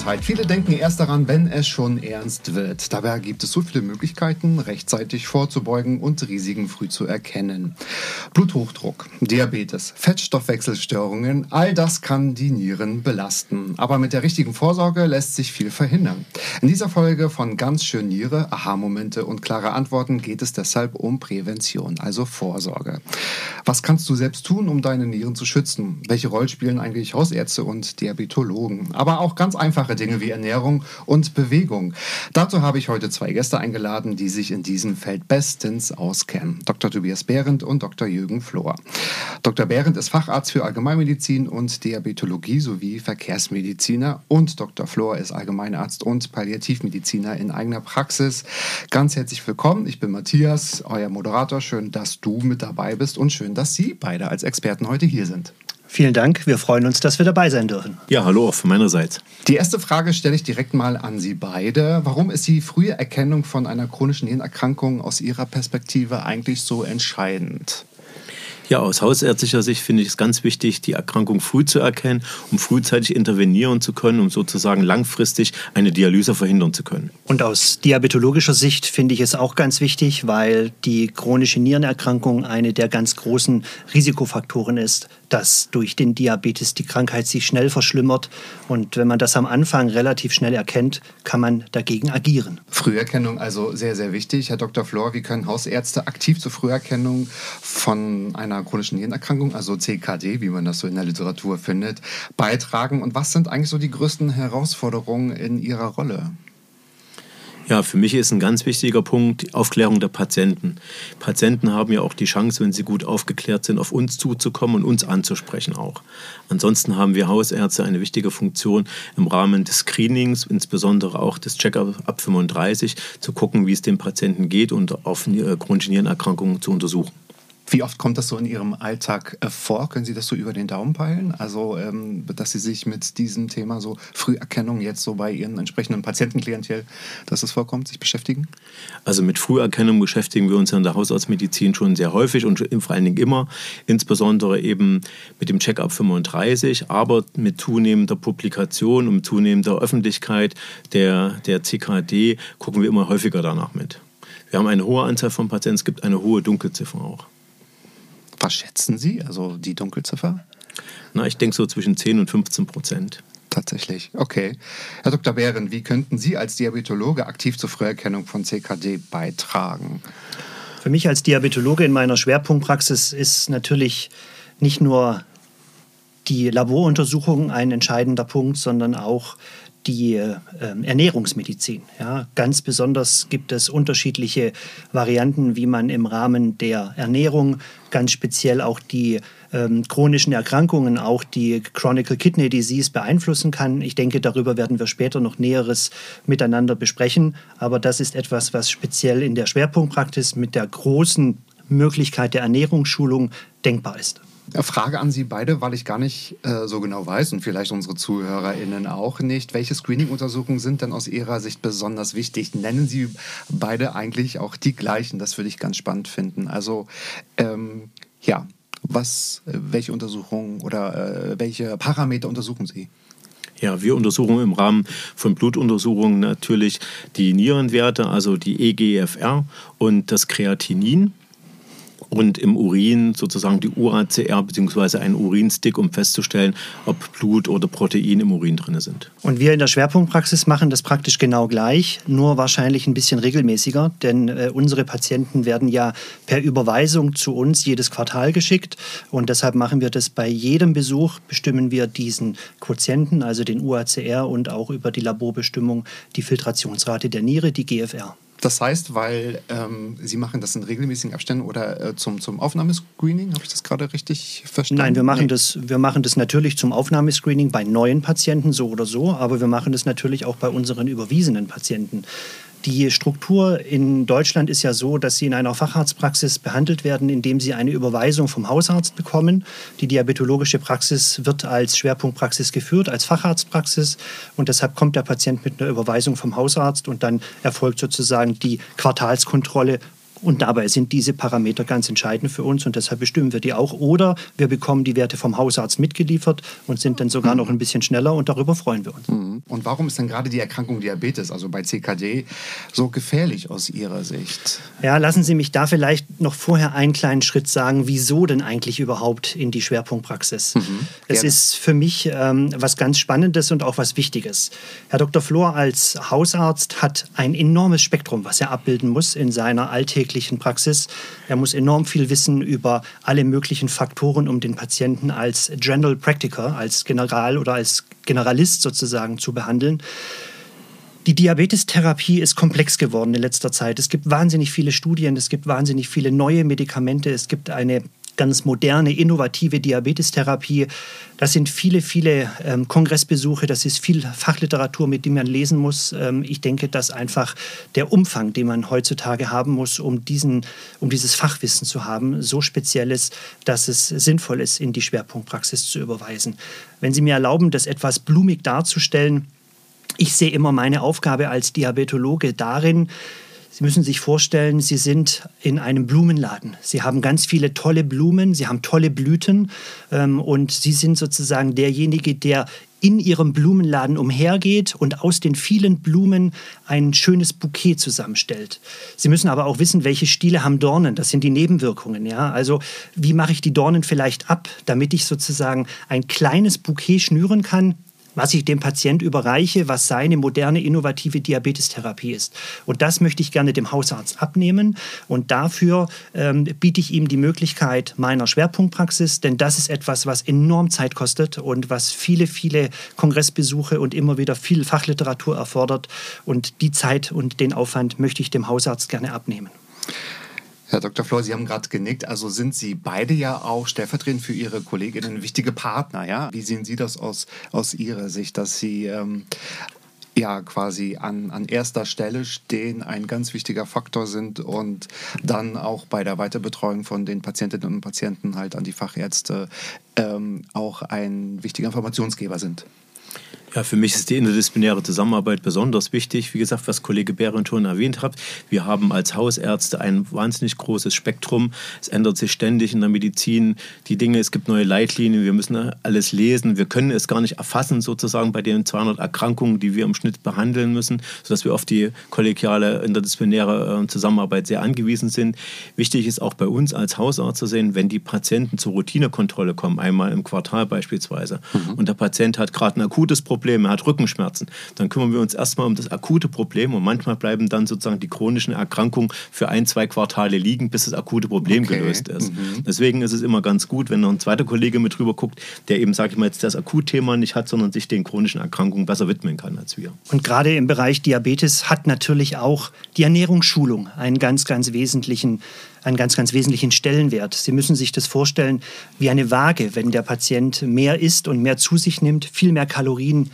Gesundheit. Viele denken erst daran, wenn es schon ernst wird. Dabei gibt es so viele Möglichkeiten, rechtzeitig vorzubeugen und Risiken früh zu erkennen. Bluthochdruck, Diabetes, Fettstoffwechselstörungen, all das kann die Nieren belasten. Aber mit der richtigen Vorsorge lässt sich viel verhindern. In dieser Folge von Ganz schön Niere, Aha-Momente und klare Antworten geht es deshalb um Prävention, also Vorsorge. Was kannst du selbst tun, um deine Nieren zu schützen? Welche Rolle spielen eigentlich Hausärzte und Diabetologen? Aber auch ganz einfache Dinge wie Ernährung und Bewegung. Dazu habe ich heute zwei Gäste eingeladen, die sich in diesem Feld bestens auskennen. Dr. Tobias Behrendt und Dr. Jürgen Flohr. Dr. Behrendt ist Facharzt für Allgemeinmedizin und Diabetologie sowie Verkehrsmediziner und Dr. Flohr ist Allgemeinarzt und Palliativmediziner in eigener Praxis. Ganz herzlich willkommen. Ich bin Matthias, euer Moderator. Schön, dass du mit dabei bist und schön, dass Sie beide als Experten heute hier sind. Vielen Dank. Wir freuen uns, dass wir dabei sein dürfen. Ja, hallo auch von meiner Seite. Die erste Frage stelle ich direkt mal an Sie beide. Warum ist die frühe Erkennung von einer chronischen Nierenerkrankung aus Ihrer Perspektive eigentlich so entscheidend? Ja, aus hausärztlicher Sicht finde ich es ganz wichtig, die Erkrankung früh zu erkennen, um frühzeitig intervenieren zu können, um sozusagen langfristig eine Dialyse verhindern zu können. Und aus diabetologischer Sicht finde ich es auch ganz wichtig, weil die chronische Nierenerkrankung eine der ganz großen Risikofaktoren ist, dass durch den Diabetes die Krankheit sich schnell verschlimmert. Und wenn man das am Anfang relativ schnell erkennt, kann man dagegen agieren. Früherkennung also sehr, sehr wichtig. Herr Dr. Flohr, wie können Hausärzte aktiv zur Früherkennung von einer chronischen Nierenerkrankung, also CKD, wie man das so in der Literatur findet, beitragen? Und was sind eigentlich so die größten Herausforderungen in Ihrer Rolle? Ja, für mich ist ein ganz wichtiger Punkt die Aufklärung der Patienten. Patienten haben ja auch die Chance, wenn sie gut aufgeklärt sind, auf uns zuzukommen und uns anzusprechen auch. Ansonsten haben wir Hausärzte eine wichtige Funktion im Rahmen des Screenings, insbesondere auch des Check-up ab 35, zu gucken, wie es dem Patienten geht und auf chronische Nierenerkrankungen zu untersuchen. Wie oft kommt das so in Ihrem Alltag vor? Können Sie das so über den Daumen peilen? Also, dass Sie sich mit diesem Thema so Früherkennung jetzt so bei Ihren entsprechenden Patientenklientel, dass es vorkommt, sich beschäftigen? Also mit Früherkennung beschäftigen wir uns in der Hausarztmedizin schon sehr häufig und vor allen Dingen immer, insbesondere eben mit dem Check-up 35, aber mit zunehmender Publikation und zunehmender Öffentlichkeit der CKD gucken wir immer häufiger danach mit. Wir haben eine hohe Anzahl von Patienten, es gibt eine hohe Dunkelziffer auch. Was schätzen Sie, also die Dunkelziffer? Na, ich denke so zwischen 10 und 15%. Tatsächlich, okay. Herr Dr. Behrendt, wie könnten Sie als Diabetologe aktiv zur Früherkennung von CKD beitragen? Für mich als Diabetologe in meiner Schwerpunktpraxis ist natürlich nicht nur die Laboruntersuchung ein entscheidender Punkt, sondern auch die Ernährungsmedizin. Ja, ganz besonders gibt es unterschiedliche Varianten, wie man im Rahmen der Ernährung ganz speziell auch die chronischen Erkrankungen, auch die Chronic Kidney Disease beeinflussen kann. Ich denke, darüber werden wir später noch Näheres miteinander besprechen. Aber das ist etwas, was speziell in der Schwerpunktpraxis mit der großen Möglichkeit der Ernährungsschulung denkbar ist. Frage an Sie beide, weil ich gar nicht so genau weiß und vielleicht unsere ZuhörerInnen auch nicht. Welche Screening-Untersuchungen sind denn aus Ihrer Sicht besonders wichtig? Nennen Sie beide eigentlich auch die gleichen? Das würde ich ganz spannend finden. Also, welche Untersuchungen oder welche Parameter untersuchen Sie? Ja, wir untersuchen im Rahmen von Blutuntersuchungen natürlich die Nierenwerte, also die eGFR und das Kreatinin. Und im Urin sozusagen die UACR bzw. einen Urinstick, um festzustellen, ob Blut oder Protein im Urin drin sind. Und wir in der Schwerpunktpraxis machen das praktisch genau gleich, nur wahrscheinlich ein bisschen regelmäßiger, denn unsere Patienten werden ja per Überweisung zu uns jedes Quartal geschickt und deshalb machen wir das bei jedem Besuch, bestimmen wir diesen Quotienten, also den UACR und auch über die Laborbestimmung die Filtrationsrate der Niere, die GFR. Das heißt, weil Sie machen das in regelmäßigen Abständen oder zum Aufnahmescreening? Habe ich das gerade richtig verstanden? Nein, wir machen das natürlich zum Aufnahmescreening bei neuen Patienten so oder so, aber wir machen das natürlich auch bei unseren überwiesenen Patienten. Die Struktur in Deutschland ist ja so, dass sie in einer Facharztpraxis behandelt werden, indem sie eine Überweisung vom Hausarzt bekommen. Die diabetologische Praxis wird als Schwerpunktpraxis geführt, als Facharztpraxis. Und deshalb kommt der Patient mit einer Überweisung vom Hausarzt und dann erfolgt sozusagen die Quartalskontrolle Und dabei sind diese Parameter ganz entscheidend für uns und deshalb bestimmen wir die auch. Oder wir bekommen die Werte vom Hausarzt mitgeliefert und sind dann sogar noch ein bisschen schneller und darüber freuen wir uns. Und warum ist denn gerade die Erkrankung Diabetes, also bei CKD, so gefährlich aus Ihrer Sicht? Ja, lassen Sie mich da vielleicht noch vorher einen kleinen Schritt sagen, wieso denn eigentlich überhaupt in die Schwerpunktpraxis? Es ist für mich was ganz Spannendes und auch was Wichtiges. Herr Dr. Flor als Hausarzt hat ein enormes Spektrum, was er abbilden muss in seiner alltäglichen Praxis. Er muss enorm viel wissen über alle möglichen Faktoren, um den Patienten als General Practitioner, als General oder als Generalist sozusagen zu behandeln. Die Diabetestherapie ist komplex geworden in letzter Zeit. Es gibt wahnsinnig viele Studien, es gibt wahnsinnig viele neue Medikamente, es gibt eine ganz moderne, innovative Diabetestherapie. Das sind viele Kongressbesuche, das ist viel Fachliteratur, mit dem man lesen muss. Ich denke, dass einfach der Umfang, den man heutzutage haben muss, um dieses Fachwissen zu haben, so speziell ist, dass es sinnvoll ist, in die Schwerpunktpraxis zu überweisen. Wenn Sie mir erlauben, das etwas blumig darzustellen, ich sehe immer meine Aufgabe als Diabetologe darin, Sie müssen sich vorstellen, Sie sind in einem Blumenladen. Sie haben ganz viele tolle Blumen, Sie haben tolle Blüten und Sie sind sozusagen derjenige, der in Ihrem Blumenladen umhergeht und aus den vielen Blumen ein schönes Bouquet zusammenstellt. Sie müssen aber auch wissen, welche Stiele haben Dornen. Das sind die Nebenwirkungen. Ja? Also wie mache ich die Dornen vielleicht ab, damit ich sozusagen ein kleines Bouquet schnüren kann, was ich dem Patient überreiche, was seine moderne, innovative Diabetestherapie ist. Und das möchte ich gerne dem Hausarzt abnehmen. Und dafür biete ich ihm die Möglichkeit meiner Schwerpunktpraxis, denn das ist etwas, was enorm Zeit kostet und was viele Kongressbesuche und immer wieder viel Fachliteratur erfordert. Und die Zeit und den Aufwand möchte ich dem Hausarzt gerne abnehmen. Herr Dr. Flor, Sie haben gerade genickt, also sind Sie beide ja auch stellvertretend für Ihre Kolleginnen wichtige Partner, ja? Wie sehen Sie das aus Ihrer Sicht, dass Sie ja quasi an erster Stelle stehen, ein ganz wichtiger Faktor sind und dann auch bei der Weiterbetreuung von den Patientinnen und Patienten halt an die Fachärzte auch ein wichtiger Informationsgeber sind? Ja, für mich ist die interdisziplinäre Zusammenarbeit besonders wichtig. Wie gesagt, was Kollege Behrendt erwähnt hat, wir haben als Hausärzte ein wahnsinnig großes Spektrum. Es ändert sich ständig in der Medizin die Dinge. Es gibt neue Leitlinien, wir müssen alles lesen. Wir können es gar nicht erfassen, sozusagen bei den 200 Erkrankungen, die wir im Schnitt behandeln müssen, sodass wir auf die kollegiale interdisziplinäre Zusammenarbeit sehr angewiesen sind. Wichtig ist auch bei uns als Hausarzt zu sehen, wenn die Patienten zur Routinekontrolle kommen, einmal im Quartal beispielsweise, und der Patient hat gerade ein akutes Problem, er hat Rückenschmerzen, dann kümmern wir uns erstmal um das akute Problem und manchmal bleiben dann sozusagen die chronischen Erkrankungen für 1-2 Quartale liegen, bis das akute Problem gelöst ist. Deswegen ist es immer ganz gut, wenn noch ein zweiter Kollege mit drüber guckt, der eben, sage ich mal, jetzt das Akutthema nicht hat, sondern sich den chronischen Erkrankungen besser widmen kann als wir. Und gerade im Bereich Diabetes hat natürlich auch die Ernährungsschulung einen ganz wesentlichen Stellenwert. Sie müssen sich das vorstellen wie eine Waage. Wenn der Patient mehr isst und mehr zu sich nimmt, viel mehr Kalorien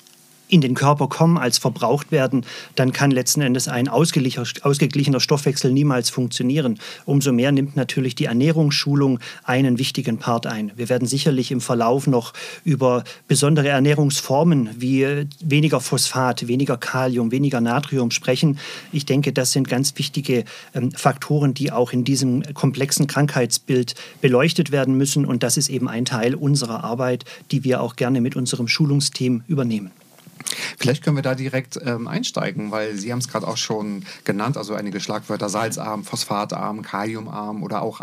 in den Körper kommen, als verbraucht werden, dann kann letzten Endes ein ausgeglichener Stoffwechsel niemals funktionieren. Umso mehr nimmt natürlich die Ernährungsschulung einen wichtigen Part ein. Wir werden sicherlich im Verlauf noch über besondere Ernährungsformen wie weniger Phosphat, weniger Kalium, weniger Natrium sprechen. Ich denke, das sind ganz wichtige Faktoren, die auch in diesem komplexen Krankheitsbild beleuchtet werden müssen. Und das ist eben ein Teil unserer Arbeit, die wir auch gerne mit unserem Schulungsteam übernehmen. Vielleicht können wir da direkt einsteigen, weil Sie haben es gerade auch schon genannt, also einige Schlagwörter: salzarm, phosphatarm, kaliumarm oder auch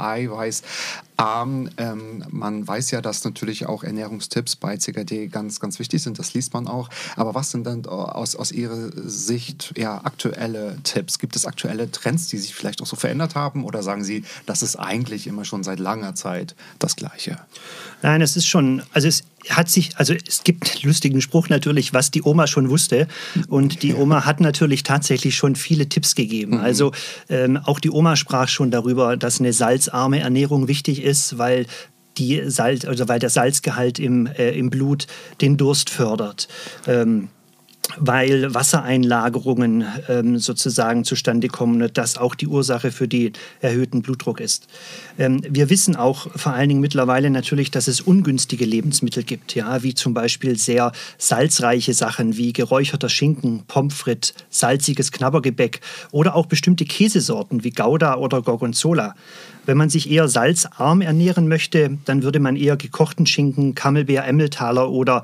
eiweißarm. Man weiß ja, dass natürlich auch Ernährungstipps bei CKD ganz wichtig sind, das liest man auch. Aber was sind dann aus Ihrer Sicht aktuelle Tipps? Gibt es aktuelle Trends, die sich vielleicht auch so verändert haben? Oder sagen Sie, das ist eigentlich immer schon seit langer Zeit das Gleiche? Nein, es ist schon, es gibt einen lustigen Spruch natürlich, was die Oma schon wusste. Und die Oma hat natürlich tatsächlich schon viele Tipps gegeben. Also auch die Oma sprach schon darüber, dass eine salzarme Ernährung wichtig ist, weil der Salzgehalt im Blut den Durst fördert. weil Wassereinlagerungen sozusagen zustande kommen und das auch die Ursache für den erhöhten Blutdruck ist. Wir wissen auch vor allen Dingen mittlerweile natürlich, dass es ungünstige Lebensmittel gibt, ja, wie zum Beispiel sehr salzreiche Sachen wie geräucherter Schinken, Pommes frites, salziges Knabbergebäck oder auch bestimmte Käsesorten wie Gouda oder Gorgonzola. Wenn man sich eher salzarm ernähren möchte, dann würde man eher gekochten Schinken, Camembert, Emmentaler oder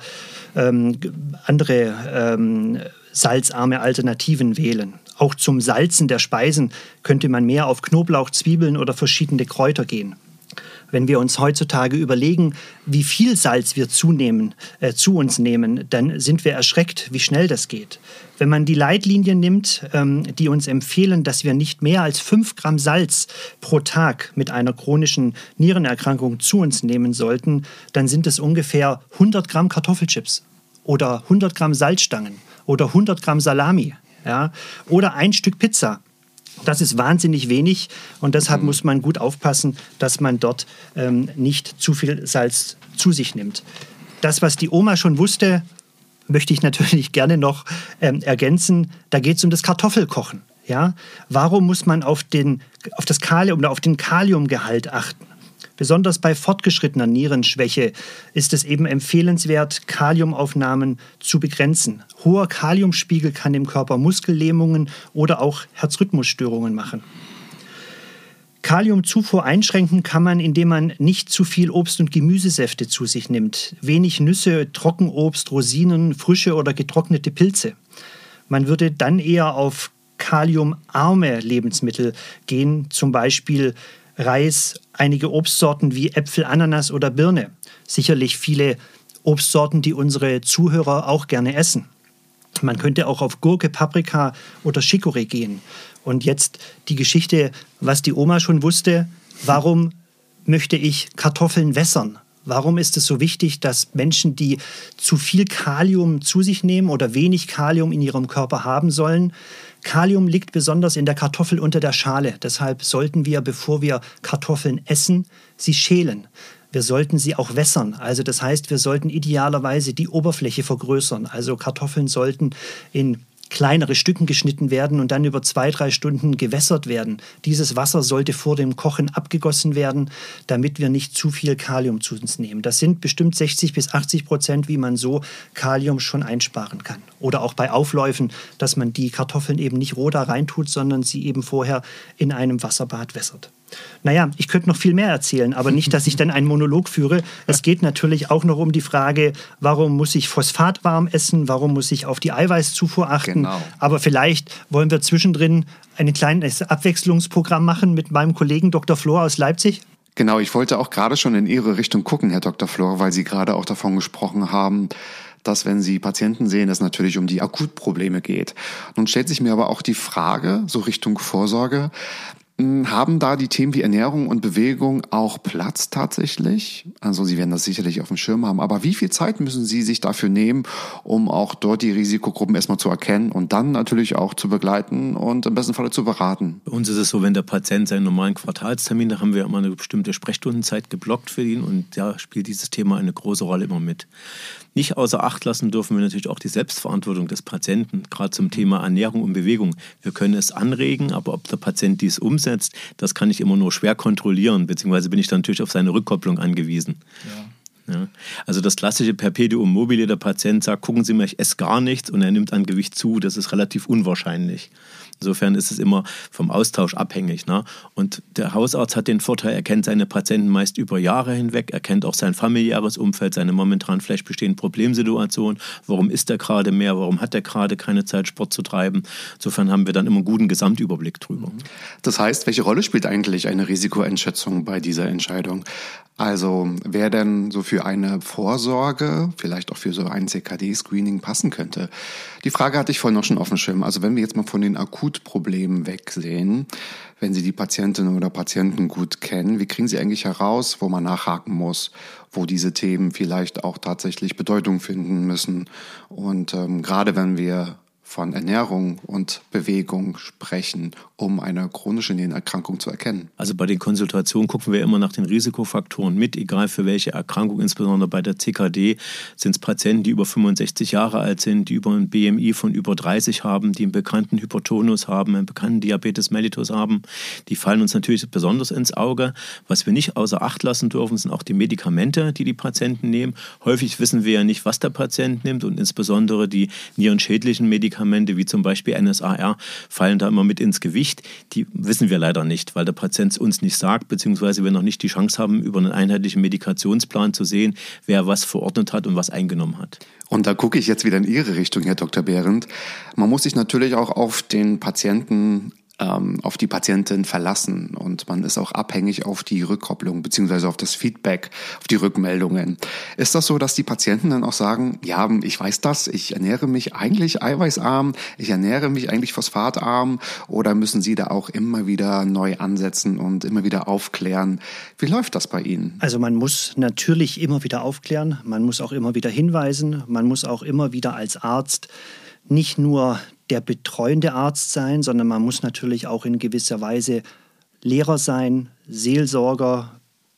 andere salzarme Alternativen wählen. Auch zum Salzen der Speisen könnte man mehr auf Knoblauch, Zwiebeln oder verschiedene Kräuter gehen. Wenn wir uns heutzutage überlegen, wie viel Salz wir zu uns nehmen, dann sind wir erschreckt, wie schnell das geht. Wenn man die Leitlinien nimmt, die uns empfehlen, dass wir nicht mehr als 5 Gramm Salz pro Tag mit einer chronischen Nierenerkrankung zu uns nehmen sollten, dann sind es ungefähr 100 Gramm Kartoffelchips oder 100 Gramm Salzstangen oder 100 Gramm Salami, ja, oder ein Stück Pizza. Das ist wahnsinnig wenig und deshalb muss man gut aufpassen, dass man dort nicht zu viel Salz zu sich nimmt. Das, was die Oma schon wusste, möchte ich natürlich gerne noch ergänzen. Da geht es um das Kartoffelkochen. Ja? Warum muss man auf den Kaliumgehalt achten? Besonders bei fortgeschrittener Nierenschwäche ist es eben empfehlenswert, Kaliumaufnahmen zu begrenzen. Hoher Kaliumspiegel kann im Körper Muskellähmungen oder auch Herzrhythmusstörungen machen. Kaliumzufuhr einschränken kann man, indem man nicht zu viel Obst- und Gemüsesäfte zu sich nimmt. Wenig Nüsse, Trockenobst, Rosinen, frische oder getrocknete Pilze. Man würde dann eher auf kaliumarme Lebensmittel gehen, zum Beispiel Reis, einige Obstsorten wie Äpfel, Ananas oder Birne. Sicherlich viele Obstsorten, die unsere Zuhörer auch gerne essen. Man könnte auch auf Gurke, Paprika oder Chicorée gehen. Und jetzt die Geschichte, was die Oma schon wusste. Warum möchte ich Kartoffeln wässern? Warum ist es so wichtig, dass Menschen, die zu viel Kalium zu sich nehmen oder wenig Kalium in ihrem Körper haben sollen? Kalium liegt besonders in der Kartoffel unter der Schale. Deshalb sollten wir, bevor wir Kartoffeln essen, sie schälen. Wir sollten sie auch wässern. Also das heißt, wir sollten idealerweise die Oberfläche vergrößern. Also Kartoffeln sollten in kleinere Stücken geschnitten werden und dann über 2-3 Stunden gewässert werden. Dieses Wasser sollte vor dem Kochen abgegossen werden, damit wir nicht zu viel Kalium zu uns nehmen. Das sind bestimmt 60-80%, wie man so Kalium schon einsparen kann. Oder auch bei Aufläufen, dass man die Kartoffeln eben nicht roh da reintut, sondern sie eben vorher in einem Wasserbad wässert. Naja, ich könnte noch viel mehr erzählen, aber nicht, dass ich dann einen Monolog führe. Es geht natürlich auch noch um die Frage, warum muss ich phosphatwarm essen, warum muss ich auf die Eiweißzufuhr achten. Genau. Aber vielleicht wollen wir zwischendrin ein kleines Abwechslungsprogramm machen mit meinem Kollegen Dr. Flor aus Leipzig. Genau, ich wollte auch gerade schon in Ihre Richtung gucken, Herr Dr. Flor, weil Sie gerade auch davon gesprochen haben, dass, wenn Sie Patienten sehen, es natürlich um die Akutprobleme geht. Nun stellt sich mir aber auch die Frage, so Richtung Vorsorge, haben da die Themen wie Ernährung und Bewegung auch Platz tatsächlich? Also Sie werden das sicherlich auf dem Schirm haben, aber wie viel Zeit müssen Sie sich dafür nehmen, um auch dort die Risikogruppen erstmal zu erkennen und dann natürlich auch zu begleiten und im besten Falle zu beraten? Bei uns ist es so, wenn der Patient seinen normalen Quartalstermin, da haben wir immer eine bestimmte Sprechstundenzeit geblockt für ihn und da spielt dieses Thema eine große Rolle immer mit. Nicht außer Acht lassen dürfen wir natürlich auch die Selbstverantwortung des Patienten, gerade zum Thema Ernährung und Bewegung. Wir können es anregen, aber ob der Patient dies umsetzt, das kann ich immer nur schwer kontrollieren, beziehungsweise bin ich dann natürlich auf seine Rückkopplung angewiesen. Ja, also das klassische Perpetuum mobile, der Patient sagt, gucken Sie mal, ich esse gar nichts und er nimmt an Gewicht zu, das ist relativ unwahrscheinlich. Insofern ist es immer vom Austausch abhängig. Ne? Und der Hausarzt hat den Vorteil, er kennt seine Patienten meist über Jahre hinweg, er kennt auch sein familiäres Umfeld, seine momentan vielleicht bestehenden Problemsituationen. Warum isst er gerade mehr, warum hat er gerade keine Zeit, Sport zu treiben? Insofern haben wir dann immer einen guten Gesamtüberblick drüber. Das heißt, welche Rolle spielt eigentlich eine Risikoeinschätzung bei dieser Entscheidung? Also wer denn so für eine Vorsorge, vielleicht auch für so ein CKD-Screening passen könnte? Die Frage hatte ich vorhin noch schon auf dem Schirm. Also wenn wir jetzt mal von den Akutproblemen wegsehen, wenn Sie die Patientinnen oder Patienten gut kennen, wie kriegen Sie eigentlich heraus, wo man nachhaken muss, wo diese Themen vielleicht auch tatsächlich Bedeutung finden müssen? Und gerade wenn wir von Ernährung und Bewegung sprechen um eine chronische Nierenerkrankung zu erkennen? Also bei den Konsultationen gucken wir immer nach den Risikofaktoren mit, egal für welche Erkrankung, insbesondere bei der CKD sind es Patienten, die über 65 Jahre alt sind, die über ein BMI von über 30 haben, die einen bekannten Hypertonus haben, einen bekannten Diabetes mellitus haben. Die fallen uns natürlich besonders ins Auge. Was wir nicht außer Acht lassen dürfen, sind auch die Medikamente, die Patienten nehmen. Häufig wissen wir ja nicht, was der Patient nimmt und insbesondere die nierenschädlichen Medikamente, wie zum Beispiel NSAR, fallen da immer mit ins Gewicht. Die wissen wir leider nicht, weil der Patient uns nicht sagt, beziehungsweise wir noch nicht die Chance haben, über einen einheitlichen Medikationsplan zu sehen, wer was verordnet hat und was eingenommen hat. Und da gucke ich jetzt wieder in Ihre Richtung, Herr Dr. Behrendt. Man muss sich natürlich auch auf den Patienten, auf die Patientin verlassen und man ist auch abhängig auf die Rückkopplung beziehungsweise auf das Feedback, auf die Rückmeldungen. Ist das so, dass die Patienten dann auch sagen, ja, ich weiß das, ich ernähre mich eigentlich eiweißarm, ich ernähre mich eigentlich phosphatarm, oder müssen Sie da auch immer wieder neu ansetzen und immer wieder aufklären? Wie läuft das bei Ihnen? Also man muss natürlich immer wieder aufklären, man muss auch immer wieder hinweisen, man muss auch immer wieder als Arzt nicht nur der betreuende Arzt sein, sondern man muss natürlich auch in gewisser Weise Lehrer sein, Seelsorger,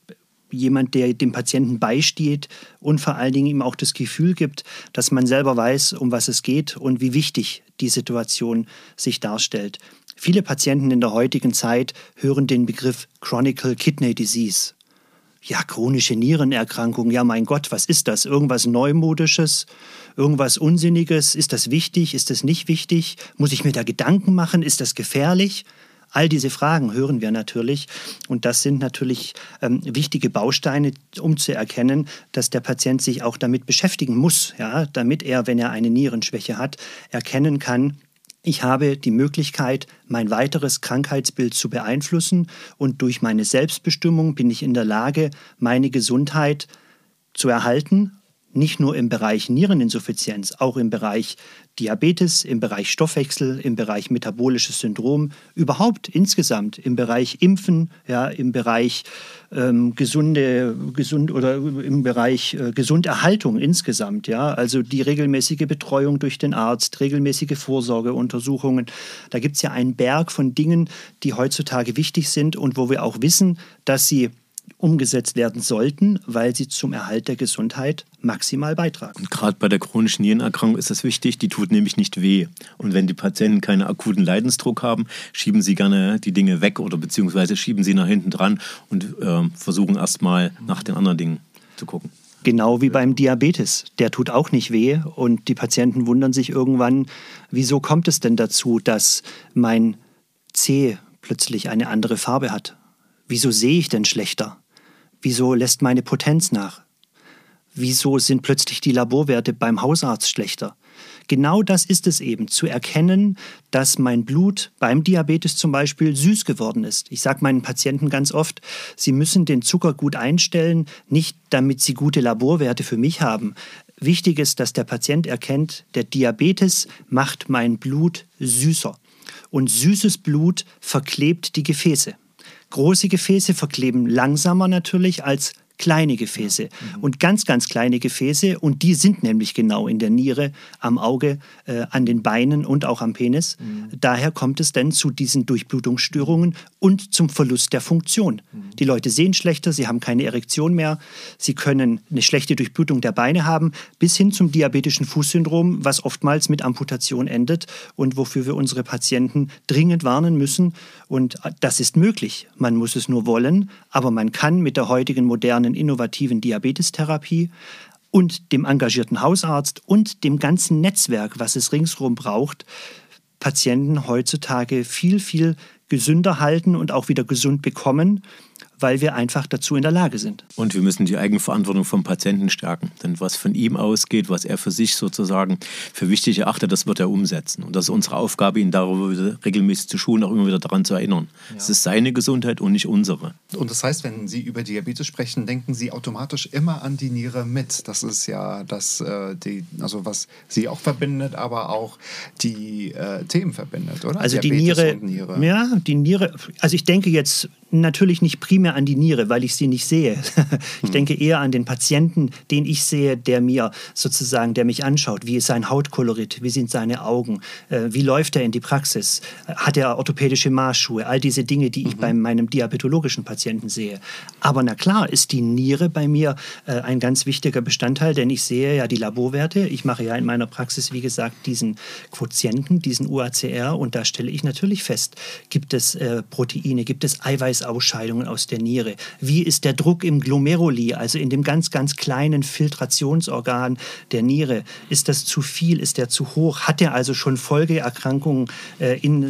jemand, der dem Patienten beisteht und vor allen Dingen ihm auch das Gefühl gibt, dass man selber weiß, um was es geht und wie wichtig die Situation sich darstellt. Viele Patienten in der heutigen Zeit hören den Begriff Chronic Kidney Disease. Ja, chronische Nierenerkrankung, ja mein Gott, was ist das? Irgendwas Neumodisches, irgendwas Unsinniges? Ist das wichtig? Ist das nicht wichtig? Muss ich mir da Gedanken machen? Ist das gefährlich? All diese Fragen hören wir natürlich und das sind natürlich wichtige Bausteine, um zu erkennen, dass der Patient sich auch damit beschäftigen muss, ja, damit er, wenn er eine Nierenschwäche hat, erkennen kann, ich habe die Möglichkeit, mein weiteres Krankheitsbild zu beeinflussen und durch meine Selbstbestimmung bin ich in der Lage, meine Gesundheit zu erhalten, nicht nur im Bereich Niereninsuffizienz, auch im Bereich Diabetes, im Bereich Stoffwechsel, im Bereich metabolisches Syndrom, überhaupt insgesamt im Bereich Impfen, ja, im Bereich Gesunderhaltung insgesamt, ja, also die regelmäßige Betreuung durch den Arzt, regelmäßige Vorsorgeuntersuchungen. Da gibt es ja einen Berg von Dingen, die heutzutage wichtig sind und wo wir auch wissen, dass sie umgesetzt werden sollten, weil sie zum Erhalt der Gesundheit maximal beitragen. Und gerade bei der chronischen Nierenerkrankung ist das wichtig, die tut nämlich nicht weh. Und wenn die Patienten keinen akuten Leidensdruck haben, schieben sie gerne die Dinge weg oder beziehungsweise schieben sie nach hinten dran und versuchen erstmal nach den anderen Dingen zu gucken. Genau wie beim Diabetes. Der tut auch nicht weh und die Patienten wundern sich irgendwann, wieso kommt es denn dazu, dass mein C plötzlich eine andere Farbe hat? Wieso sehe ich denn schlechter? Wieso lässt meine Potenz nach? Wieso sind plötzlich die Laborwerte beim Hausarzt schlechter? Genau das ist es eben, zu erkennen, dass mein Blut beim Diabetes zum Beispiel süß geworden ist. Ich sage meinen Patienten ganz oft, sie müssen den Zucker gut einstellen, nicht damit sie gute Laborwerte für mich haben. Wichtig ist, dass der Patient erkennt, der Diabetes macht mein Blut süßer. Und süßes Blut verklebt die Gefäße. Große Gefäße verkleben langsamer natürlich als kleine Gefäße. Und ganz, ganz kleine Gefäße, und die sind nämlich genau in der Niere, am Auge, an den Beinen und auch am Penis. Daher kommt es dann zu diesen Durchblutungsstörungen und zum Verlust der Funktion. Die Leute sehen schlechter, sie haben keine Erektion mehr, sie können eine schlechte Durchblutung der Beine haben, bis hin zum diabetischen Fußsyndrom, was oftmals mit Amputation endet und wofür wir unsere Patienten dringend warnen müssen. Und das ist möglich. Man muss es nur wollen, aber man kann mit der heutigen modernen innovativen Diabetestherapie und dem engagierten Hausarzt und dem ganzen Netzwerk, was es ringsherum braucht, Patienten heutzutage viel, viel gesünder halten und auch wieder gesund bekommen, weil wir einfach dazu in der Lage sind. Und wir müssen die Eigenverantwortung vom Patienten stärken. Denn was von ihm ausgeht, was er für sich sozusagen für wichtig erachtet, das wird er umsetzen. Und das ist unsere Aufgabe, ihn darüber wieder regelmäßig zu schulen, auch immer wieder daran zu erinnern. Es ist seine Gesundheit und nicht unsere. Und das heißt, wenn Sie über Diabetes sprechen, denken Sie automatisch immer an die Niere mit. Das ist ja das, was Sie auch verbindet, aber auch die Themen verbindet, oder? Also Diabetes die Niere, ja, die Niere, also ich denke jetzt natürlich nicht primär an die Niere, weil ich sie nicht sehe. Ich denke eher an den Patienten, den ich sehe, der mich anschaut. Wie ist sein Hautkolorit? Wie sind seine Augen? Wie läuft er in die Praxis? Hat er orthopädische Maßschuhe? All diese Dinge, die ich bei meinem diabetologischen Patienten sehe. Aber na klar ist die Niere bei mir ein ganz wichtiger Bestandteil, denn ich sehe ja die Laborwerte. Ich mache ja in meiner Praxis, wie gesagt, diesen Quotienten, diesen UACR, und da stelle ich natürlich fest, gibt es Proteine, gibt es Eiweißausscheidungen aus der Niere? Wie ist der Druck im Glomeruli, also in dem ganz, ganz kleinen Filtrationsorgan der Niere? Ist das zu viel? Ist der zu hoch? Hat er also schon Folgeerkrankungen in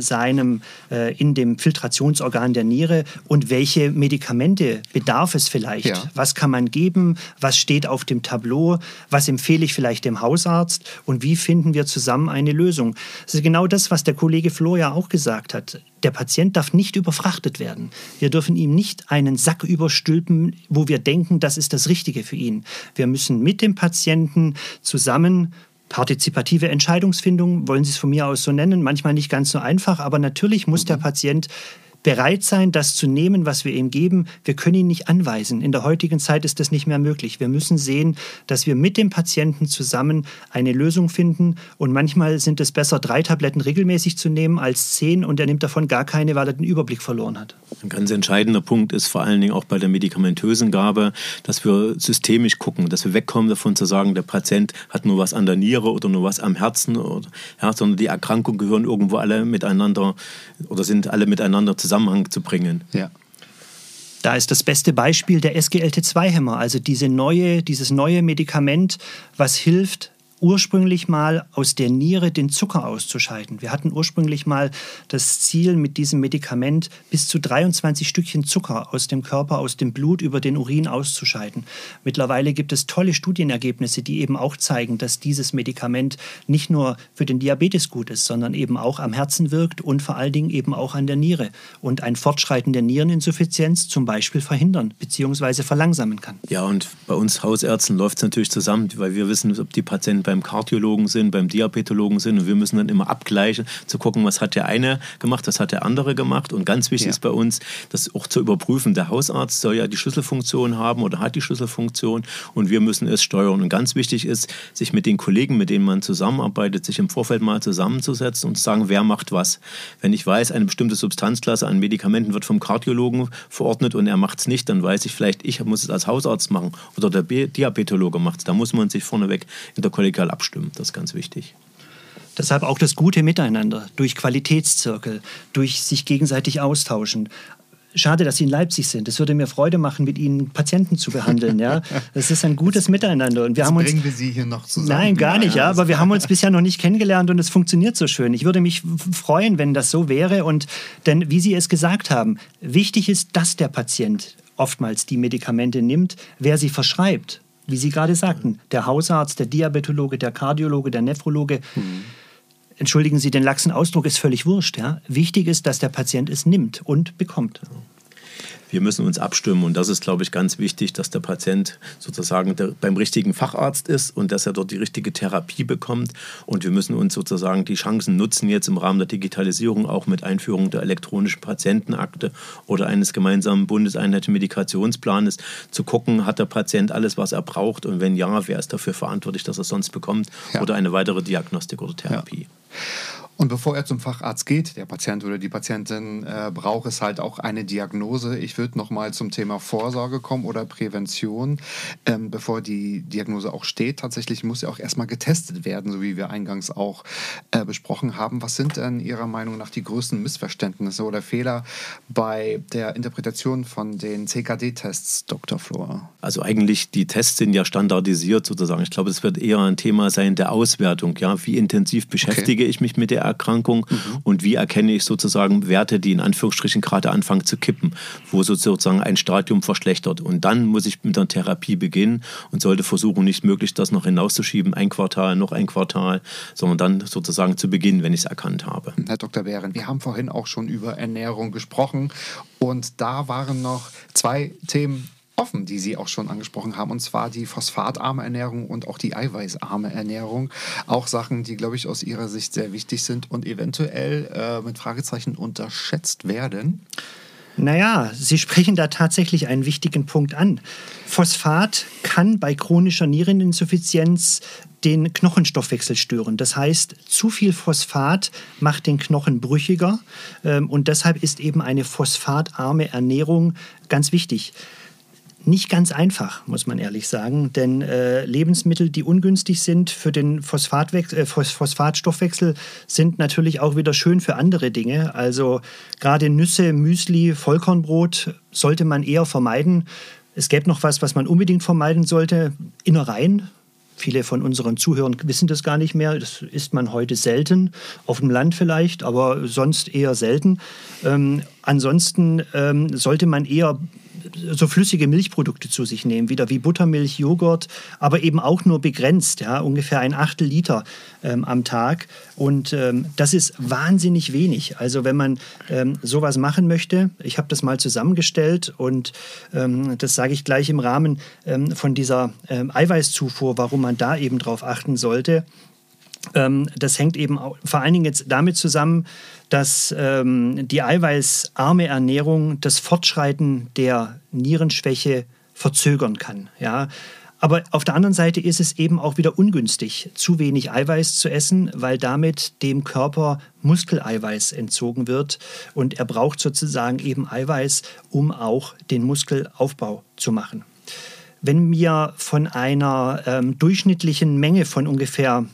dem Filtrationsorgan der Niere? Und welche Medikamente bedarf es vielleicht? Ja. Was kann man geben? Was steht auf dem Tableau? Was empfehle ich vielleicht dem Hausarzt? Und wie finden wir zusammen eine Lösung? Das ist genau das, was der Kollege Flohr ja auch gesagt hat. Der Patient darf nicht überfrachtet werden. Wir dürfen ihm nicht einen Sack überstülpen, wo wir denken, das ist das Richtige für ihn. Wir müssen mit dem Patienten zusammen partizipative Entscheidungsfindung, wollen Sie es von mir aus so nennen, manchmal nicht ganz so einfach, aber natürlich muss der Patient bereit sein, das zu nehmen, was wir ihm geben. Wir können ihn nicht anweisen. In der heutigen Zeit ist das nicht mehr möglich. Wir müssen sehen, dass wir mit dem Patienten zusammen eine Lösung finden. Und manchmal sind es besser, 3 Tabletten regelmäßig zu nehmen als 10, und er nimmt davon gar keine, weil er den Überblick verloren hat. Ein ganz entscheidender Punkt ist vor allen Dingen auch bei der medikamentösen Gabe, dass wir systemisch gucken, dass wir wegkommen davon zu sagen, der Patient hat nur was an der Niere oder nur was am Herzen, sondern die Erkrankungen gehören irgendwo alle miteinander oder sind alle miteinander Zusammenhang zu bringen. Ja. Da ist das beste Beispiel der SGLT2-Hämmer, also dieses neue Medikament, was hilft, ursprünglich mal aus der Niere den Zucker auszuscheiden. Wir hatten ursprünglich mal das Ziel, mit diesem Medikament bis zu 23 Stückchen Zucker aus dem Körper, aus dem Blut über den Urin auszuscheiden. Mittlerweile gibt es tolle Studienergebnisse, die eben auch zeigen, dass dieses Medikament nicht nur für den Diabetes gut ist, sondern eben auch am Herzen wirkt und vor allen Dingen eben auch an der Niere und ein Fortschreiten der Niereninsuffizienz zum Beispiel verhindern bzw. verlangsamen kann. Ja, und bei uns Hausärzten läuft es natürlich zusammen, weil wir wissen, ob die Patienten beim Kardiologen sind, beim Diabetologen sind, und wir müssen dann immer abgleichen, zu gucken, was hat der eine gemacht, was hat der andere gemacht, und ganz wichtig ist bei uns, das auch zu überprüfen. Der Hausarzt soll ja die Schlüsselfunktion haben oder hat die Schlüsselfunktion, und wir müssen es steuern. Und ganz wichtig ist, sich mit den Kollegen, mit denen man zusammenarbeitet, sich im Vorfeld mal zusammenzusetzen und zu sagen, wer macht was. Wenn ich weiß, eine bestimmte Substanzklasse an Medikamenten wird vom Kardiologen verordnet und er macht es nicht, dann weiß ich vielleicht, ich muss es als Hausarzt machen oder der Diabetologe macht es. Da muss man sich vorneweg interkollegial abstimmen. Das ist ganz wichtig. Deshalb auch das gute Miteinander, durch Qualitätszirkel, durch sich gegenseitig austauschen. Schade, dass Sie in Leipzig sind. Es würde mir Freude machen, mit Ihnen Patienten zu behandeln. Ja? Das ist ein gutes Miteinander. Und bringen wir Sie hier noch zusammen? Nein, gar nicht. Ja, aber wir haben uns bisher noch nicht kennengelernt und es funktioniert so schön. Ich würde mich freuen, wenn das so wäre. Denn wie Sie es gesagt haben, wichtig ist, dass der Patient oftmals die Medikamente nimmt, wer sie verschreibt. Wie Sie gerade sagten, der Hausarzt, der Diabetologe, der Kardiologe, der Nephrologe. Entschuldigen Sie den laxen Ausdruck, ist völlig wurscht. Ja? Wichtig ist, dass der Patient es nimmt und bekommt. Wir müssen uns abstimmen, und das ist, glaube ich, ganz wichtig, dass der Patient sozusagen beim richtigen Facharzt ist und dass er dort die richtige Therapie bekommt. Und wir müssen uns sozusagen die Chancen nutzen, jetzt im Rahmen der Digitalisierung, auch mit Einführung der elektronischen Patientenakte oder eines gemeinsamen bundeseinheitlichen Medikationsplanes, zu gucken, hat der Patient alles, was er braucht, und wenn ja, wer ist dafür verantwortlich, dass er es sonst bekommt, oder eine weitere Diagnostik oder Therapie. Ja. Und bevor er zum Facharzt geht, der Patient oder die Patientin, braucht es halt auch eine Diagnose. Ich würde nochmal zum Thema Vorsorge kommen oder Prävention. Bevor die Diagnose auch steht, tatsächlich muss ja auch erstmal getestet werden, so wie wir eingangs auch besprochen haben. Was sind denn Ihrer Meinung nach die größten Missverständnisse oder Fehler bei der Interpretation von den CKD-Tests, Dr. Flohr? Also eigentlich, die Tests sind ja standardisiert sozusagen. Ich glaube, es wird eher ein Thema sein der Auswertung. Ja? Wie intensiv beschäftige ich mich mit der Erkrankung und wie erkenne ich sozusagen Werte, die in Anführungsstrichen gerade anfangen zu kippen, wo sozusagen ein Stadium verschlechtert. Und dann muss ich mit der Therapie beginnen und sollte versuchen, nicht möglichst das noch hinauszuschieben, ein Quartal, noch ein Quartal, sondern dann sozusagen zu beginnen, wenn ich es erkannt habe. Herr Dr. Behrendt, wir haben vorhin auch schon über Ernährung gesprochen, und da waren noch 2 Themen offen, die Sie auch schon angesprochen haben, und zwar die phosphatarme Ernährung und auch die eiweißarme Ernährung. Auch Sachen, die, glaube ich, aus Ihrer Sicht sehr wichtig sind und eventuell mit Fragezeichen unterschätzt werden. Naja, Sie sprechen da tatsächlich einen wichtigen Punkt an. Phosphat kann bei chronischer Niereninsuffizienz den Knochenstoffwechsel stören. Das heißt, zu viel Phosphat macht den Knochen brüchiger und deshalb ist eben eine phosphatarme Ernährung ganz wichtig. Nicht ganz einfach, muss man ehrlich sagen, denn Lebensmittel, die ungünstig sind für den Phosphatstoffwechsel, sind natürlich auch wieder schön für andere Dinge. Also gerade Nüsse, Müsli, Vollkornbrot sollte man eher vermeiden. Es gäbe noch was man unbedingt vermeiden sollte, Innereien. Viele von unseren Zuhörern wissen das gar nicht mehr. Das isst man heute selten, auf dem Land vielleicht, aber sonst eher selten. Ansonsten sollte man eher so flüssige Milchprodukte zu sich nehmen, wieder wie Buttermilch, Joghurt, aber eben auch nur begrenzt, ja, ungefähr 1/8 Liter am Tag. Und das ist wahnsinnig wenig. Also wenn man sowas machen möchte, ich habe das mal zusammengestellt und das sage ich gleich im Rahmen von dieser Eiweißzufuhr, warum man da eben drauf achten sollte. Das hängt eben vor allen Dingen jetzt damit zusammen, dass die eiweißarme Ernährung das Fortschreiten der Nierenschwäche verzögern kann. Ja? Aber auf der anderen Seite ist es eben auch wieder ungünstig, zu wenig Eiweiß zu essen, weil damit dem Körper Muskeleiweiß entzogen wird und er braucht sozusagen eben Eiweiß, um auch den Muskelaufbau zu machen. Wenn wir von einer durchschnittlichen Menge von ungefähr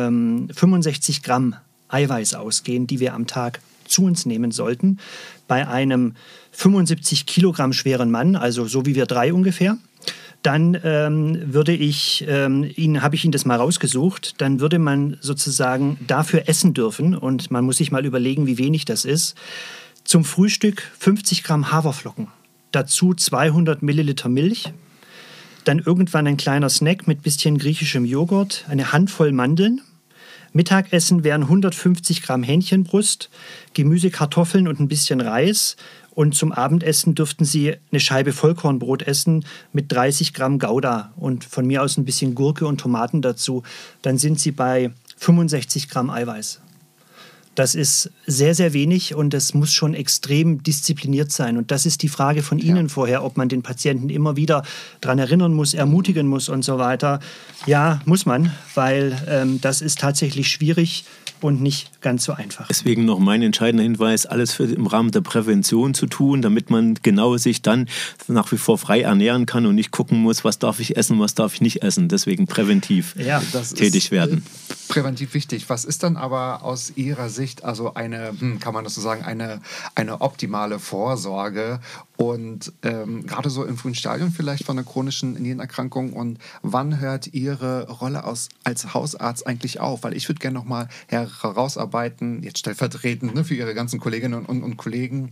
65 Gramm Eiweiß ausgehen, die wir am Tag zu uns nehmen sollten, bei einem 75 Kilogramm schweren Mann, also so wie wir 3 ungefähr, dann habe ich Ihnen das mal rausgesucht, dann würde man sozusagen dafür essen dürfen und man muss sich mal überlegen, wie wenig das ist. Zum Frühstück 50 Gramm Haferflocken, dazu 200 Milliliter Milch, dann irgendwann ein kleiner Snack mit bisschen griechischem Joghurt, eine Handvoll Mandeln. Mittagessen wären 150 Gramm Hähnchenbrust, Gemüse, Kartoffeln und ein bisschen Reis. Und zum Abendessen dürften Sie eine Scheibe Vollkornbrot essen mit 30 Gramm Gouda und von mir aus ein bisschen Gurke und Tomaten dazu. Dann sind Sie bei 65 Gramm Eiweiß. Das ist sehr, sehr wenig und das muss schon extrem diszipliniert sein. Und das ist die Frage von Ihnen vorher, ob man den Patienten immer wieder daran erinnern muss, ermutigen muss und so weiter. Ja, muss man, weil das ist tatsächlich schwierig und nicht ganz so einfach. Deswegen noch mein entscheidender Hinweis, alles im Rahmen der Prävention zu tun, damit man genau sich dann nach wie vor frei ernähren kann und nicht gucken muss, was darf ich essen, was darf ich nicht essen. Deswegen präventiv tätig werden. Präventiv wichtig. Was ist dann aber aus Ihrer Sicht also eine, kann man das so sagen, eine optimale Vorsorge und gerade so im frühen Stadium vielleicht von einer chronischen Nierenerkrankung und wann hört Ihre Rolle als Hausarzt eigentlich auf? Weil ich würde gerne nochmal herausarbeiten, jetzt stellvertretend für Ihre ganzen Kolleginnen und Kollegen,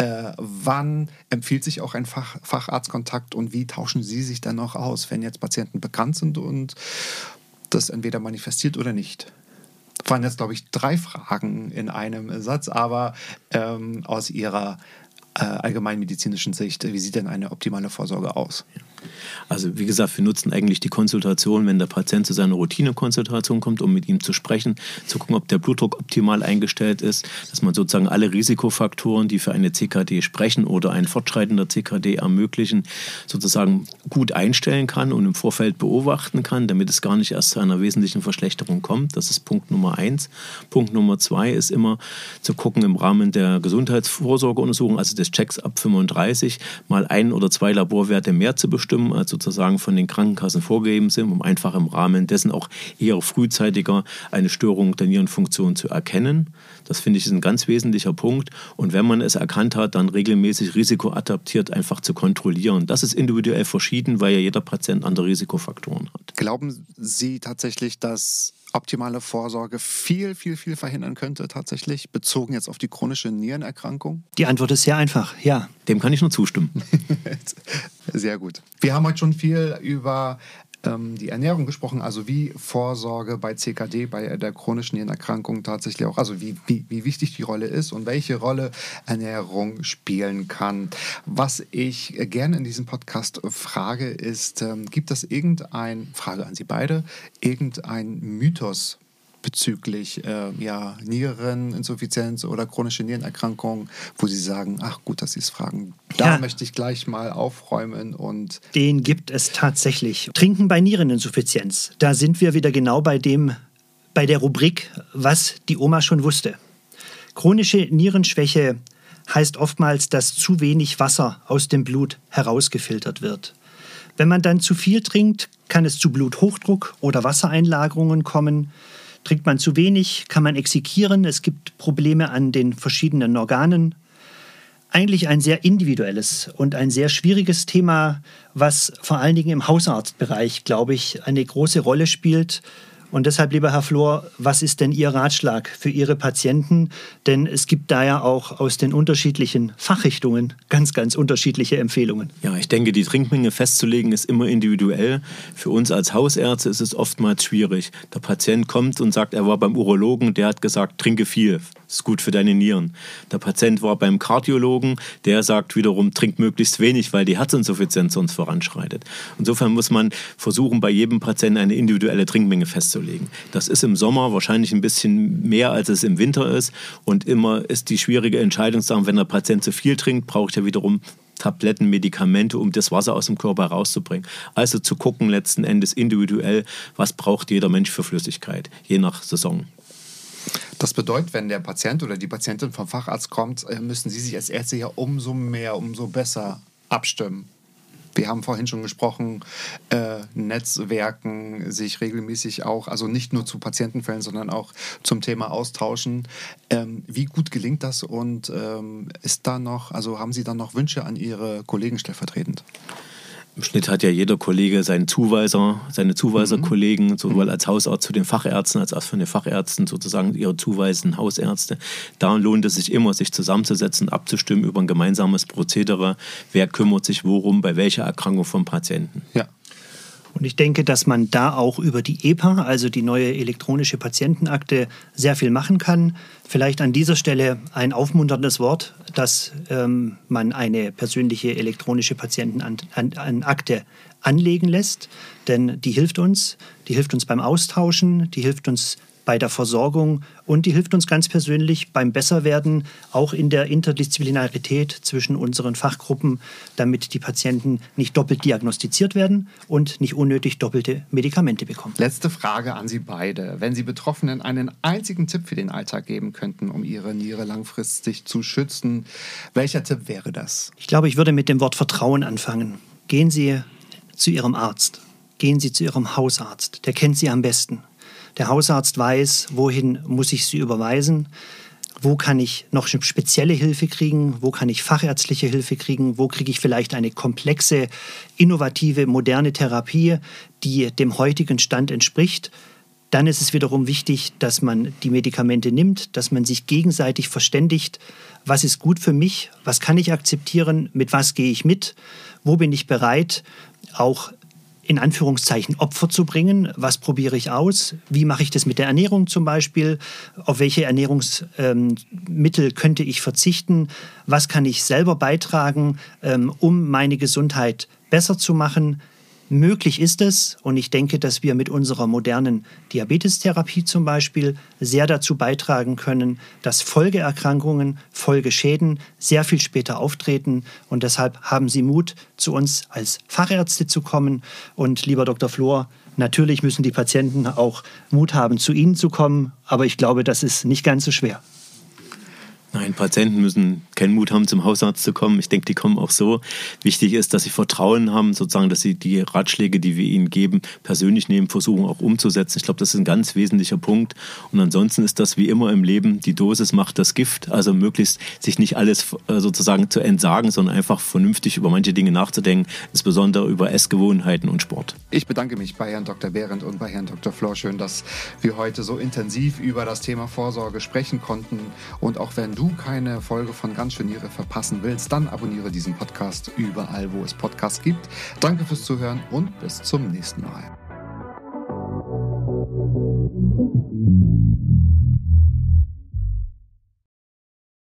wann empfiehlt sich auch ein Facharztkontakt und wie tauschen Sie sich dann noch aus, wenn jetzt Patienten bekannt sind und das entweder manifestiert oder nicht? Das waren jetzt, glaube ich, 3 Fragen in einem Satz, aber aus Ihrer allgemeinmedizinischen Sicht, wie sieht denn eine optimale Vorsorge aus? Also wie gesagt, wir nutzen eigentlich die Konsultation, wenn der Patient zu seiner Routinekonsultation kommt, um mit ihm zu sprechen, zu gucken, ob der Blutdruck optimal eingestellt ist, dass man sozusagen alle Risikofaktoren, die für eine CKD sprechen oder ein fortschreitender CKD ermöglichen, sozusagen gut einstellen kann und im Vorfeld beobachten kann, damit es gar nicht erst zu einer wesentlichen Verschlechterung kommt. Das ist Punkt Nummer 1. Punkt Nummer 2 ist immer zu gucken im Rahmen der Gesundheitsvorsorgeuntersuchung, also des Checks ab 35, mal 1 oder 2 Laborwerte mehr zu bestimmen, als sozusagen von den Krankenkassen vorgegeben sind, um einfach im Rahmen dessen auch eher frühzeitiger eine Störung der Nierenfunktion zu erkennen. Das finde ich ist ein ganz wesentlicher Punkt. Und wenn man es erkannt hat, dann regelmäßig risikoadaptiert einfach zu kontrollieren. Das ist individuell verschieden, weil ja jeder Patient andere Risikofaktoren hat. Glauben Sie tatsächlich, dass optimale Vorsorge viel verhindern könnte, tatsächlich, bezogen jetzt auf die chronische Nierenerkrankung? Die Antwort ist sehr einfach, ja. Dem kann ich nur zustimmen. Sehr gut. Wir haben heute schon viel über die Ernährung gesprochen, also wie Vorsorge bei CKD, bei der chronischen Nierenerkrankung tatsächlich auch, also wie wichtig die Rolle ist und welche Rolle Ernährung spielen kann. Was ich gerne in diesem Podcast frage, ist, gibt es Frage an Sie beide, irgendein Mythos bezüglich Niereninsuffizienz oder chronische Nierenerkrankungen, wo Sie sagen, ach gut, dass Sie es fragen. Da möchte ich gleich mal aufräumen. Und den gibt es tatsächlich. Trinken bei Niereninsuffizienz. Da sind wir wieder genau bei der Rubrik, was die Oma schon wusste. Chronische Nierenschwäche heißt oftmals, dass zu wenig Wasser aus dem Blut herausgefiltert wird. Wenn man dann zu viel trinkt, kann es zu Bluthochdruck oder Wassereinlagerungen kommen. Trinkt man zu wenig, kann man exekieren. Es gibt Probleme an den verschiedenen Organen. Eigentlich ein sehr individuelles und ein sehr schwieriges Thema, was vor allen Dingen im Hausarztbereich, glaube ich, eine große Rolle spielt. Und deshalb, lieber Herr Flor, was ist denn Ihr Ratschlag für Ihre Patienten? Denn es gibt da ja auch aus den unterschiedlichen Fachrichtungen ganz, ganz unterschiedliche Empfehlungen. Ja, ich denke, die Trinkmenge festzulegen ist immer individuell. Für uns als Hausärzte ist es oftmals schwierig. Der Patient kommt und sagt, er war beim Urologen, der hat gesagt, trinke viel, das ist gut für deine Nieren. Der Patient war beim Kardiologen, der sagt wiederum, trink möglichst wenig, weil die Herzinsuffizienz sonst voranschreitet. Insofern muss man versuchen, bei jedem Patienten eine individuelle Trinkmenge festzulegen. Das ist im Sommer wahrscheinlich ein bisschen mehr, als es im Winter ist. Und immer ist die schwierige Entscheidungssache, wenn der Patient zu viel trinkt, braucht er wiederum Tabletten, Medikamente, um das Wasser aus dem Körper herauszubringen. Also zu gucken letzten Endes individuell, was braucht jeder Mensch für Flüssigkeit, je nach Saison. Das bedeutet, wenn der Patient oder die Patientin vom Facharzt kommt, müssen Sie sich als Ärzte ja umso besser abstimmen. Wir haben vorhin schon gesprochen, Netzwerken, sich regelmäßig auch, also nicht nur zu Patientenfällen, sondern auch zum Thema austauschen. Wie gut gelingt das und haben Sie dann noch Wünsche an Ihre Kollegen stellvertretend? Im Schnitt hat ja jeder Kollege seine Zuweiserkollegen, sowohl als Hausarzt zu den Fachärzten, als auch von den Fachärzten sozusagen ihre zuweisenden Hausärzte. Da lohnt es sich immer, sich zusammenzusetzen, abzustimmen über ein gemeinsames Prozedere. Wer kümmert sich worum, bei welcher Erkrankung vom Patienten. Ja. Und ich denke, dass man da auch über die EPA, also die neue elektronische Patientenakte, sehr viel machen kann. Vielleicht an dieser Stelle ein aufmunterndes Wort, dass man eine persönliche elektronische Patientenakte anlegen lässt. Denn die hilft uns beim Austauschen, die hilft uns bei der Versorgung und die hilft uns ganz persönlich beim Besserwerden, auch in der Interdisziplinarität zwischen unseren Fachgruppen, damit die Patienten nicht doppelt diagnostiziert werden und nicht unnötig doppelte Medikamente bekommen. Letzte Frage an Sie beide. Wenn Sie Betroffenen einen einzigen Tipp für den Alltag geben könnten, um ihre Niere langfristig zu schützen, welcher Tipp wäre das? Ich glaube, ich würde mit dem Wort Vertrauen anfangen. Gehen Sie zu Ihrem Arzt, gehen Sie zu Ihrem Hausarzt, der kennt Sie am besten. Der Hausarzt weiß, wohin muss ich Sie überweisen, wo kann ich noch spezielle Hilfe kriegen, wo kann ich fachärztliche Hilfe kriegen, wo kriege ich vielleicht eine komplexe, innovative, moderne Therapie, die dem heutigen Stand entspricht. Dann ist es wiederum wichtig, dass man die Medikamente nimmt, dass man sich gegenseitig verständigt, was ist gut für mich, was kann ich akzeptieren, mit was gehe ich mit, wo bin ich bereit, auch in Anführungszeichen Opfer zu bringen. Was probiere ich aus? Wie mache ich das mit der Ernährung zum Beispiel? Auf welche Ernährungsmittel könnte ich verzichten? Was kann ich selber beitragen, um meine Gesundheit besser zu machen? Möglich ist es, und ich denke, dass wir mit unserer modernen Diabetestherapie zum Beispiel sehr dazu beitragen können, dass Folgeerkrankungen, Folgeschäden sehr viel später auftreten. Und deshalb haben Sie Mut, zu uns als Fachärzte zu kommen. Und lieber Dr. Flor, natürlich müssen die Patienten auch Mut haben, zu Ihnen zu kommen. Aber ich glaube, das ist nicht ganz so schwer. Nein, Patienten müssen keinen Mut haben, zum Hausarzt zu kommen. Ich denke, die kommen auch so. Wichtig ist, dass sie Vertrauen haben, sozusagen, dass sie die Ratschläge, die wir ihnen geben, persönlich nehmen, versuchen auch umzusetzen. Ich glaube, das ist ein ganz wesentlicher Punkt. Und ansonsten ist das wie immer im Leben, die Dosis macht das Gift. Also möglichst sich nicht alles sozusagen zu entsagen, sondern einfach vernünftig über manche Dinge nachzudenken, insbesondere über Essgewohnheiten und Sport. Ich bedanke mich bei Herrn Dr. Behrendt und bei Herrn Dr. Flor. Schön, dass wir heute so intensiv über das Thema Vorsorge sprechen konnten. Und auch wenn du keine Folge von Ganz schön Niere verpassen willst, dann abonniere diesen Podcast überall, wo es Podcasts gibt. Danke fürs Zuhören und bis zum nächsten Mal.